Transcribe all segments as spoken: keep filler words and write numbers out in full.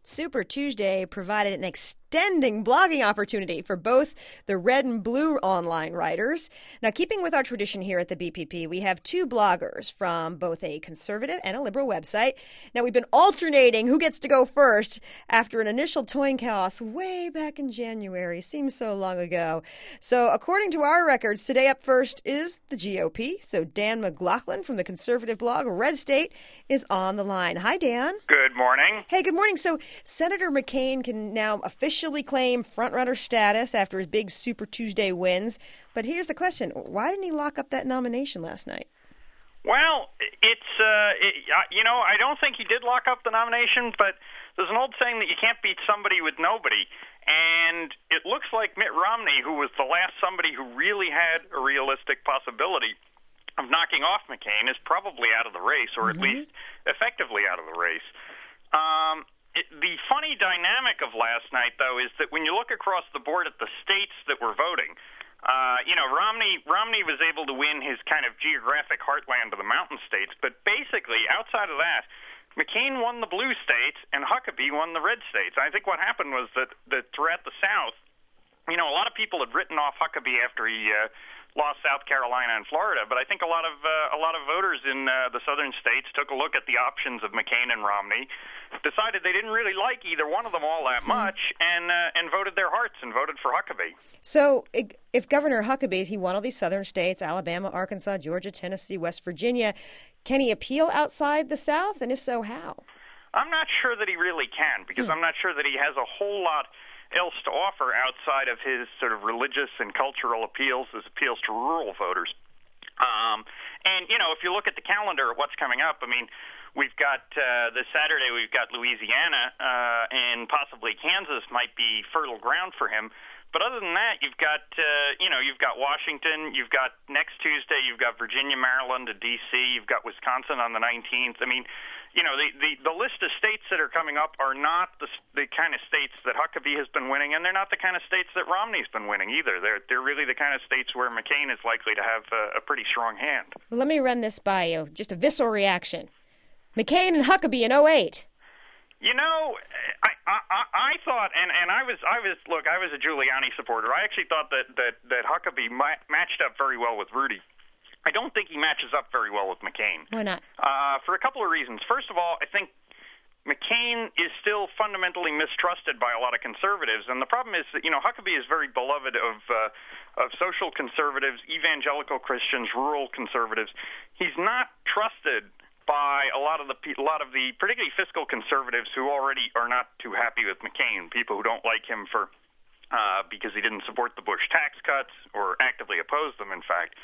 Super Tuesday provided an extending blogging opportunity for both the red and blue online writers. Now, keeping with our tradition here at the B P P, we have two bloggers from both a conservative and a liberal website. Now, we've been alternating who gets to go first after an initial toying chaos way back in January. Seems so long ago. So, according to our records, today up first is the G O P. So, Dan McLaughlin from the conservative blog Red State is on the line. Hi, Dan. Good morning. Hey, good morning. So, Senator McCain can now officially claim frontrunner status after his big Super Tuesday wins. But here's the question. Why didn't he lock up that nomination last night? Well, it's, uh, it, you know, I don't think he did lock up the nomination, but there's an old saying that you can't beat somebody with nobody. And it looks like Mitt Romney, who was the last somebody who really had a realistic possibility of knocking off McCain, is probably out of the race, or at Mm-hmm. least effectively out of the race. Um, it, the funny dynamic of last night, though, is that when you look across the board at the states that were voting, uh, you know, Romney Romney was able to win his kind of geographic heartland of the mountain states, but basically, outside of that, McCain won the blue states and Huckabee won the red states. I think what happened was that, that throughout the South, you know, a lot of people had written off Huckabee after he uh, lost South Carolina and Florida, but I think a lot of uh, a lot of voters in uh, the southern states took a look at the options of McCain and Romney, decided they didn't really like either one of them all that much, and uh, and voted their hearts and voted for Huckabee. So if Governor Huckabee, he won all these southern states, Alabama, Arkansas, Georgia, Tennessee, West Virginia, can he appeal outside the South? And if so, how? I'm not sure that he really can, because hmm. I'm not sure that he has a whole lot else to offer outside of his sort of religious and cultural appeals, his appeals to rural voters. Um, and, you know, if you look at the calendar of what's coming up, I mean, we've got uh, this Saturday, we've got Louisiana, uh, and possibly Kansas might be fertile ground for him. But other than that, you've got, uh, you know, you've got Washington, you've got next Tuesday, you've got Virginia, Maryland, and D C, you've got Wisconsin on the nineteenth. I mean, you know, the, the, the list of states that are coming up are not the, the kind of states that Huckabee has been winning, and they're not the kind of states that Romney's been winning either. They're, they're really the kind of states where McCain is likely to have a, a pretty strong hand. Well, let me run this by you, just a visceral reaction. McCain and Huckabee in oh eight. You know, I, I I thought, and, and I was I was look, I was a Giuliani supporter. I actually thought that that that Huckabee ma- matched up very well with Rudy. I don't think he matches up very well with McCain. Why not? Uh, for a couple of reasons. First of all, I think McCain is still fundamentally mistrusted by a lot of conservatives, and the problem is that, you know, Huckabee is very beloved of uh, of social conservatives, evangelical Christians, rural conservatives. He's not trusted by a lot of the a lot of the particularly fiscal conservatives who already are not too happy with McCain, people who don't like him for uh, because he didn't support the Bush tax cuts or actively opposed them, in fact.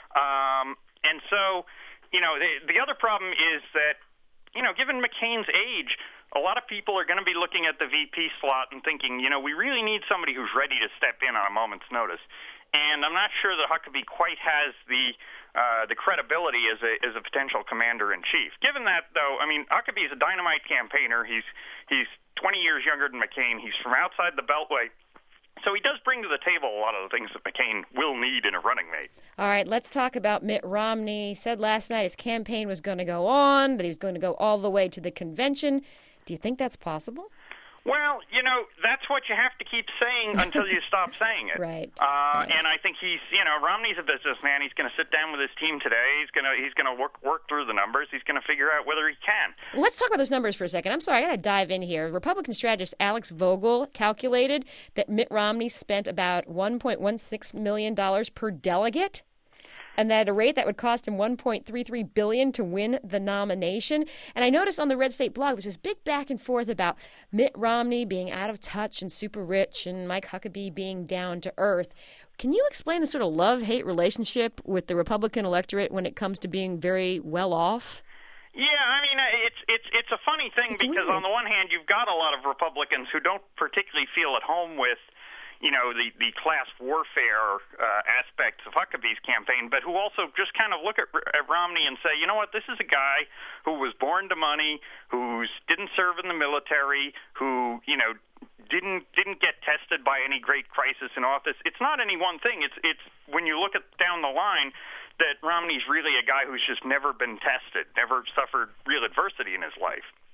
Um, and so, you know, the, the other problem is that, you know, given McCain's age, a lot of people are going to be looking at the V P slot and thinking, you know, we really need somebody who's ready to step in on a moment's notice. And I'm not sure that Huckabee quite has the uh, the credibility as a as a potential commander-in-chief. Given that, though, I mean, Huckabee is a dynamite campaigner. He's he's twenty years younger than McCain. He's from outside the Beltway. So he does bring to the table a lot of the things that McCain will need in a running mate. All right, let's talk about Mitt Romney. He said last night his campaign was going to go on, that he was going to go all the way to the convention. Do you think that's possible? Well, you know, that's what you have to keep saying until you stop saying it. Right. Uh, right. And I think he's, you know, Romney's a businessman. He's going to sit down with his team today. He's going to he's going to work work through the numbers. He's going to figure out whether he can. Let's talk about those numbers for a second. I'm sorry, I got to dive in here. Republican strategist Alex Vogel calculated that Mitt Romney spent about one point one six million dollars per delegate, and that at a rate that would cost him one point three three billion dollars to win the nomination. And I noticed on the Red State blog there's this big back and forth about Mitt Romney being out of touch and super rich and Mike Huckabee being down to earth. Can you explain the sort of love-hate relationship with the Republican electorate when it comes to being very well off? Yeah, I mean, it's it's it's a funny thing it's because weird. On the one hand, you've got a lot of Republicans who don't particularly feel at home with, you know, the, the class warfare uh, aspects of Huckabee's campaign, but who also just kind of look at, at Romney and say, you know what, this is a guy who was born to money, who didn't serve in the military, who, you know, didn't didn't get tested by any great crisis in office. It's not any one thing. It's it's when you look at down the line that Romney's really a guy who's just never been tested, never suffered real adversity in his life.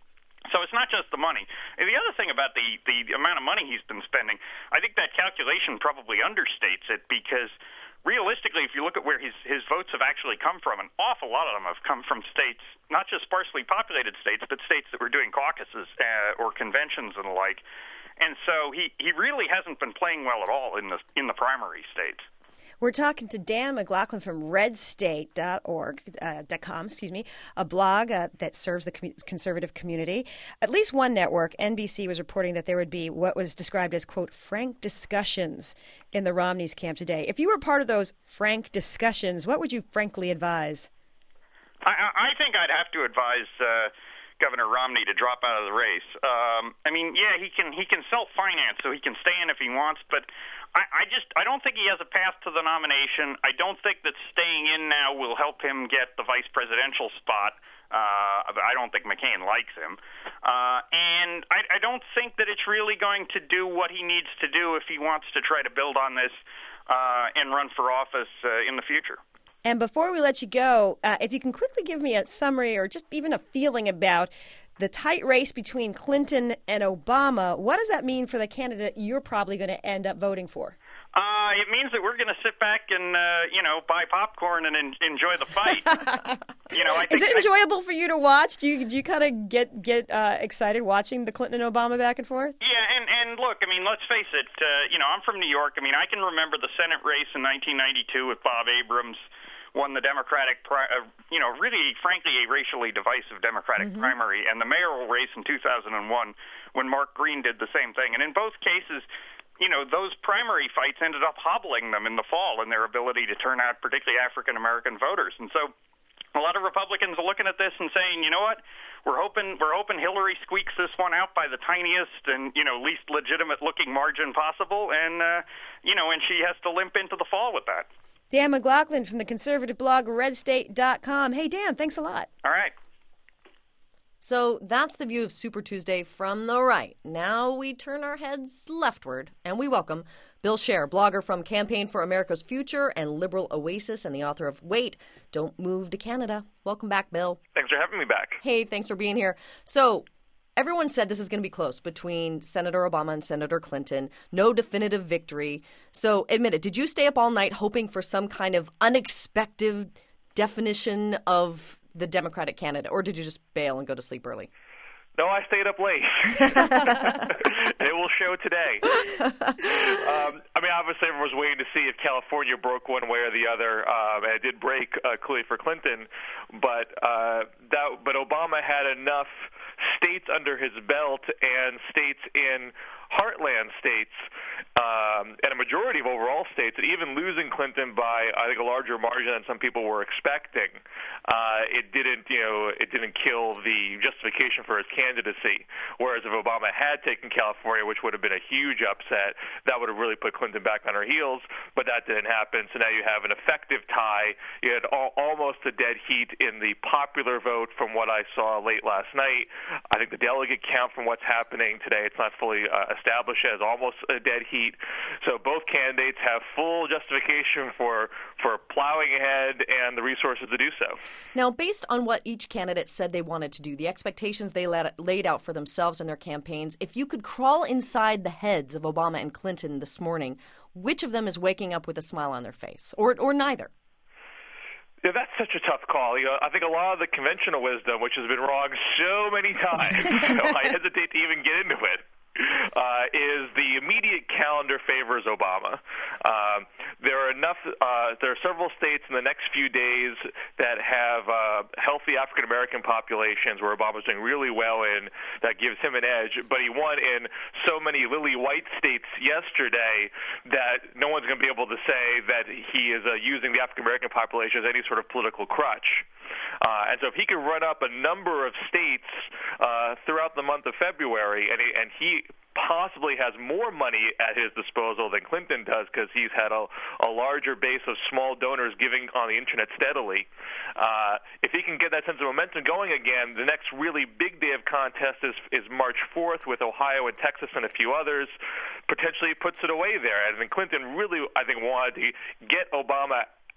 So it's not just the money. And the other thing about the, the amount of money he's been spending, I think that calculation probably understates it, because realistically, if you look at where his, his votes have actually come from, an awful lot of them have come from states, not just sparsely populated states, but states that were doing caucuses uh, or conventions and the like. And so he, he really hasn't been playing well at all in the in the primary states. We're talking to Dan McLaughlin from red state dot org, uh, .com, excuse me, a blog uh, that serves the com- conservative community. At least one network, N B C, was reporting that there would be what was described as, quote, frank discussions in the Romney's camp today. If you were part of those frank discussions, what would you frankly advise? I, I think I'd have to advise uh, Governor Romney to drop out of the race. Um, I mean, yeah, he can he can self-finance, so he can stay in if he wants, but I, I just I don't think he has a path to the nomination. I don't think that staying in now will help him get the vice presidential spot. Uh, I don't think McCain likes him. Uh, and I, I don't think that it's really going to do what he needs to do if he wants to try to build on this uh, and run for office uh, in the future. And before we let you go, uh, if you can quickly give me a summary or just even a feeling about the tight race between Clinton and Obama, what does that mean for the candidate you're probably going to end up voting for? Uh, it means that we're going to sit back and, uh, you know, buy popcorn and en- enjoy the fight. you know, I think, Is it enjoyable I, for you to watch? Do you do you kind of get get uh, excited watching the Clinton and Obama back and forth? Yeah, and, and look, I mean, let's face it. Uh, you know, I'm from New York. I mean, I can remember the Senate race in nineteen ninety-two with Bob Abrams. Won the Democratic, pri- uh, you know, really, frankly, a racially divisive Democratic mm-hmm. primary, and the mayoral race in two thousand one when Mark Green did the same thing. And in both cases, you know, those primary fights ended up hobbling them in the fall in their ability to turn out particularly African-American voters. And so a lot of Republicans are looking at this and saying, you know what, we're hoping we're hoping Hillary squeaks this one out by the tiniest and, you know, least legitimate-looking margin possible, and, uh, you know, and she has to limp into the fall with that. Dan McLaughlin from the conservative blog red state dot com. Hey, Dan, thanks a lot. All right. So that's the view of Super Tuesday from the right. Now we turn our heads leftward, and we welcome Bill Scher, blogger from Campaign for America's Future and Liberal Oasis, and the author of Wait, Don't Move to Canada. Welcome back, Bill. Thanks for having me back. Hey, thanks for being here. So everyone said this is going to be close between Senator Obama and Senator Clinton. No definitive victory. So admit it, did you stay up all night hoping for some kind of unexpected definition of the Democratic candidate, or did you just bail and go to sleep early? No, I stayed up late. It will show today. um, I mean, obviously everyone was waiting to see if California broke one way or the other, um, and it did break uh, clearly for Clinton. But uh, that, but Obama had enough states under his belt and states in heartland states um, and a majority of overall states, that even losing Clinton by, I think, a larger margin than some people were expecting, uh, it didn't, you know, it didn't kill the justification for his candidacy. Whereas if Obama had taken California, which would have been a huge upset, that would have really put Clinton back on her heels. But that didn't happen. So now you have an effective tie. You had all, almost a dead heat in the popular vote from what I saw late last night. I think the delegate count from what's happening today, it's not fully uh, established as almost a dead heat. So both candidates have full justification for for plowing ahead and the resources to do so. Now, based on what each candidate said they wanted to do, the expectations they let, laid out for themselves and their campaigns, if you could crawl inside the heads of Obama and Clinton this morning, which of them is waking up with a smile on their face, or or neither? Yeah, that's such a tough call. You know, I think a lot of the conventional wisdom, which has been wrong so many times, so I hesitate to even get into it, uh, is the immediate calendar favors Obama. Um, there are enough. Uh, there are several states in the next few days that have uh, healthy African American populations where Obama's doing really well in. That gives him an edge. But he won in so many lily white states yesterday that no one's going to be able to say that he is uh, using the African American population as any sort of political crutch. Uh, and so if he can run up a number of states uh, throughout the month of February, and he, and he possibly has more money at his disposal than Clinton does because he's had a, a larger base of small donors giving on the internet steadily. Uh, if he can get that sense of momentum going again, the next really big day of contest is, is March fourth with Ohio and Texas and a few others. Potentially puts it away there. And then Clinton really, I think, wanted to get Obama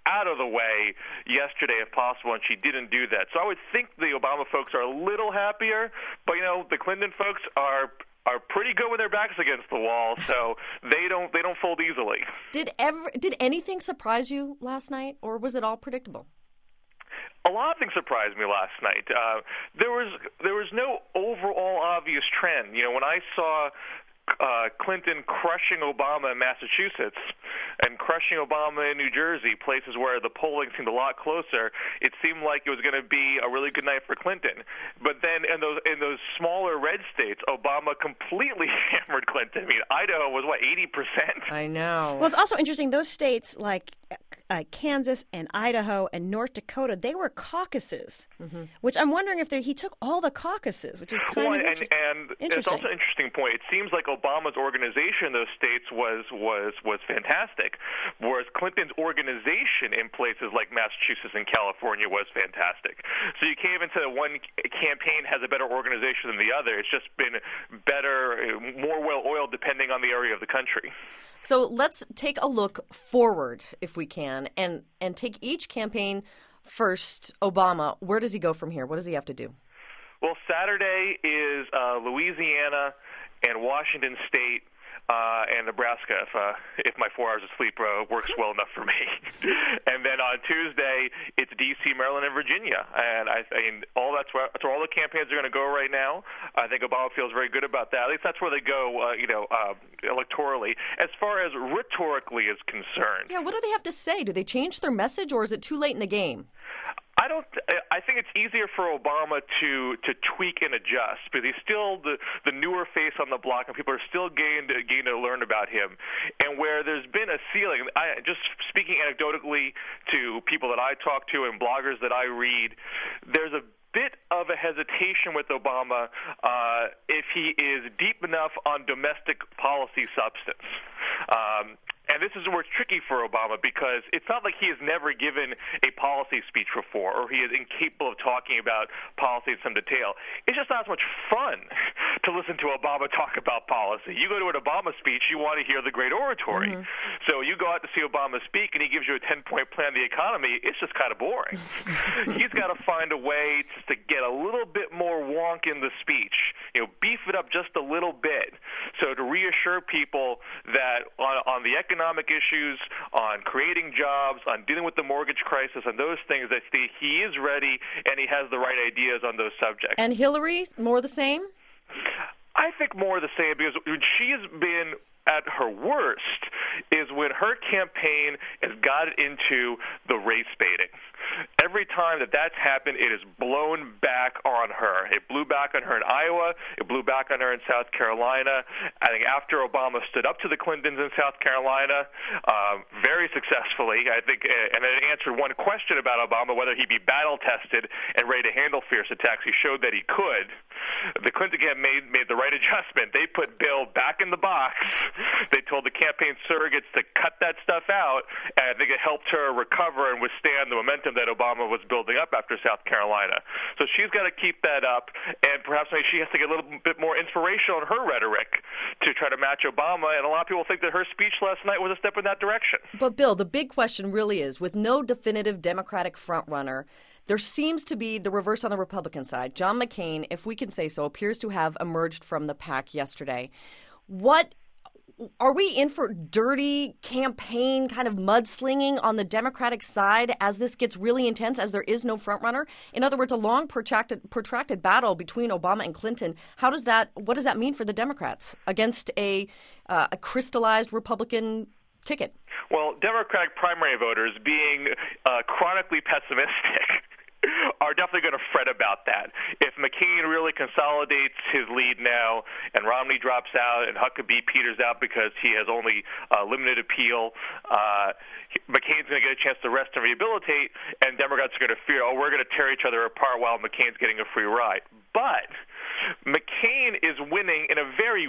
out of the way yesterday if possible, and she didn't do that. So I would think the Obama folks are a little happier, but, you know, the Clinton folks are are pretty good with their backs against the wall, so they don't they don't fold easily. Did ever did anything surprise you last night, or was it all predictable? A lot of things surprised me last night. Uh, there was there was no overall obvious trend. You know, when I saw Uh, Clinton crushing Obama in Massachusetts and crushing Obama in New Jersey, places where the polling seemed a lot closer, it seemed like it was going to be a really good night for Clinton. But then in those in those smaller red states, Obama completely hammered Clinton. I mean, Idaho was, what, eighty percent? I know. Well, it's also interesting, those states like uh, Kansas and Idaho and North Dakota, they were caucuses, mm-hmm. which I'm wondering if they, he took all the caucuses, which is kind well, of and, inter- and interesting. It's also an interesting point. It seems like Obama's organization in those states was was was fantastic, whereas Clinton's organization in places like Massachusetts and California was fantastic. So you can't even say that one campaign has a better organization than the other. It's just been better, more well-oiled depending on the area of the country. So let's take a look forward, if we can, and, and take each campaign first. Obama, where does he go from here? What does he have to do? Well, Saturday is uh, Louisiana and Washington State uh, and Nebraska, if uh, if my four hours of sleep uh, works well enough for me. And then on Tuesday, it's D C, Maryland, and Virginia. And I, I mean, all that's where, that's where all the campaigns are going to go right now. I think Obama feels very good about that. At least that's where they go, uh, you know, uh, electorally. As far as rhetorically is concerned. Yeah, what do they have to say? Do they change their message, or is it too late in the game? I don't. I think it's easier for Obama to to tweak and adjust, because he's still the the newer face on the block, and people are still getting to, getting to learn about him. And where there's been a ceiling, I, just speaking anecdotally to people that I talk to and bloggers that I read, there's a bit of a hesitation with Obama uh, if he is deep enough on domestic policy substance. Um, And this is where it's tricky for Obama, because it's not like he has never given a policy speech before, or he is incapable of talking about policy in some detail. It's just not as much fun to listen to Obama talk about policy. You go to an Obama speech, you want to hear the great oratory. Mm-hmm. So you go out to see Obama speak, and he gives you a ten-point plan of the economy. It's just kind of boring. He's got to find a way just to get a little bit more wonk in the speech, you know, beef it up just a little bit, so to reassure people that on, on the economic economic issues, on creating jobs, on dealing with the mortgage crisis, and those things, that he is ready and he has the right ideas on those subjects. And Hillary, more the same? I think more the same, because she's been at her worst is when her campaign has got into the race baiting. Every time that that's happened, it has blown back on her. It blew back on her in Iowa. It blew back on her in South Carolina. I think after Obama stood up to the Clintons in South Carolina, um, very successfully, I think, and it answered one question about Obama, whether he'd be battle-tested and ready to handle fierce attacks. He showed that he could. The Clinton campaign made, made the right adjustment. They put Bill back in the box. They told the campaign surrogates to cut that stuff out, and I think it helped her recover and withstand the momentum that Obama was building up after South Carolina. So she's got to keep that up, and perhaps maybe she has to get a little bit more inspirational in her rhetoric to try to match Obama, and a lot of people think that her speech last night was a step in that direction. But, Bill, the big question really is, with no definitive Democratic frontrunner, there seems to be the reverse on the Republican side. John McCain, if we can say so, appears to have emerged from the pack yesterday. What Are we in for dirty campaign kind of mudslinging on the Democratic side as this gets really intense, as there is no frontrunner? In other words, a long protracted protracted battle between Obama and Clinton. How does that? What does that mean for the Democrats against a uh, a crystallized Republican ticket? Well, Democratic primary voters, being uh, chronically pessimistic, are definitely going to fret about that. If McCain really consolidates his lead now and Romney drops out and Huckabee peters out because he has only uh, limited appeal, uh, McCain's going to get a chance to rest and rehabilitate, and Democrats are going to fear, oh, we're going to tear each other apart while McCain's getting a free ride. But McCain is winning in a very weak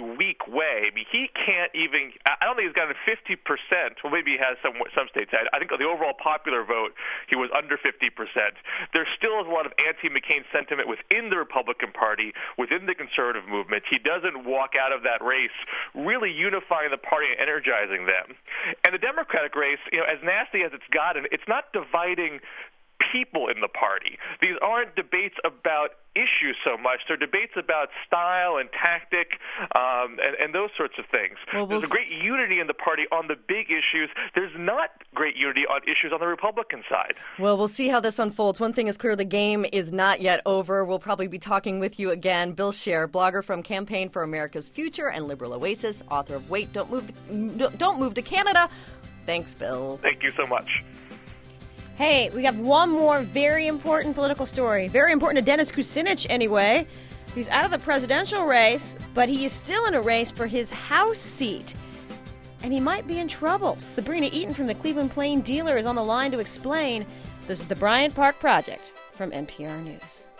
way. I mean, he can't even – I don't think he's gotten fifty percent. Well, maybe he has some some states. I think the overall popular vote, he was under fifty percent. There still is a lot of anti-McCain sentiment within the Republican Party, within the conservative movement. He doesn't walk out of that race really unifying the party and energizing them. And the Democratic race, you know, as nasty as it's gotten, it's not dividing people in the party. These aren't debates about issues so much. They're debates about style and tactic um, and, and those sorts of things. Well, we'll There's a great unity in the party on the big issues. There's not great unity on issues on the Republican side. Well, we'll see how this unfolds. One thing is clear, the game is not yet over. We'll probably be talking with you again. Bill Scher, blogger from Campaign for America's Future and Liberal Oasis, author of Wait, Don't Move, Don't Move to Canada. Thanks, Bill. Thank you so much. Hey, we have one more very important political story. Very important to Dennis Kucinich, anyway. He's out of the presidential race, but he is still in a race for his House seat. And he might be in trouble. Sabrina Eaton from the Cleveland Plain Dealer is on the line to explain. This is the Bryant Park Project from N P R News.